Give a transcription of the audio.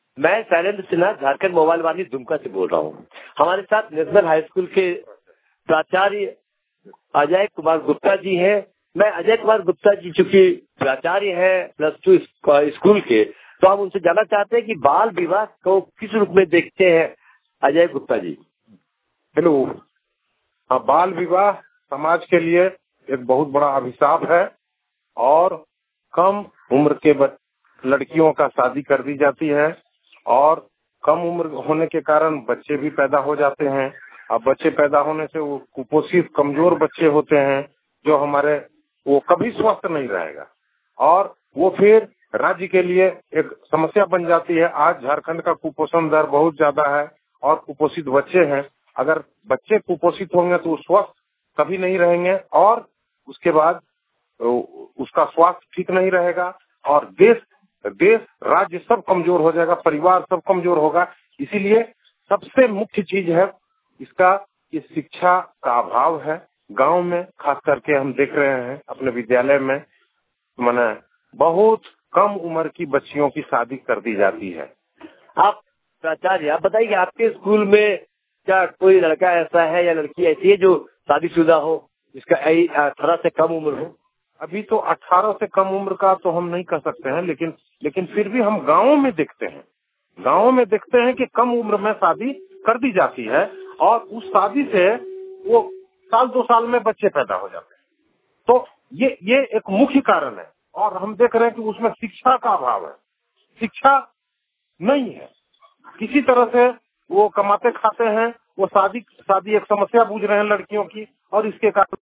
मैं शैलेंद्र सिन्हा झारखंड मोबाइल वाली दुमका से बोल रहा हूँ। हमारे साथ नेशनल हाई स्कूल के प्राचार्य अजय कुमार गुप्ता जी हैं। मैं अजय कुमार गुप्ता जी चूंकि प्राचार्य हैं +2 स्कूल के, तो हम उनसे जानना चाहते हैं कि बाल विवाह को किस रूप में देखते हैं अजय गुप्ता जी। हेलो। बाल विवाह समाज के लिए एक बहुत बड़ा अभिशाप है और कम उम्र के लड़कियों का शादी कर दी जाती है और कम उम्र होने के कारण बच्चे भी पैदा हो जाते हैं। अब बच्चे पैदा होने से वो कुपोषित कमजोर बच्चे होते हैं जो वो कभी स्वस्थ नहीं रहेगा और वो फिर राज्य के लिए एक समस्या बन जाती है। आज झारखंड का कुपोषण दर बहुत ज्यादा है और कुपोषित बच्चे हैं। अगर बच्चे कुपोषित होंगे तो स्वस्थ कभी नहीं रहेंगे और उसके बाद उसका स्वास्थ्य ठीक नहीं रहेगा और देश राज्य सब कमजोर हो जाएगा, परिवार सब कमजोर होगा। इसीलिए सबसे मुख्य चीज है इसका कि शिक्षा का अभाव है। गांव में खास करके हम देख रहे हैं अपने विद्यालय में माने बहुत कम उम्र की बच्चियों की शादी कर दी जाती है। आप प्राचार्य, आप बताइए आपके स्कूल में क्या कोई लड़का ऐसा है या लड़की ऐसी है जो शादीशुदा हो, जिसका 18 से कम उम्र हो? अभी तो 18 से कम उम्र का तो हम नहीं कह सकते हैं, लेकिन फिर भी हम गाँव में देखते हैं कि कम उम्र में शादी कर दी जाती है और उस शादी से वो साल 2 साल में बच्चे पैदा हो जाते हैं। तो ये एक मुख्य कारण है और हम देख रहे हैं कि उसमें शिक्षा का अभाव है, शिक्षा नहीं है। किसी तरह से वो कमाते खाते हैं, वो शादी एक समस्या बूझ रहे हैं लड़कियों की और इसके कारण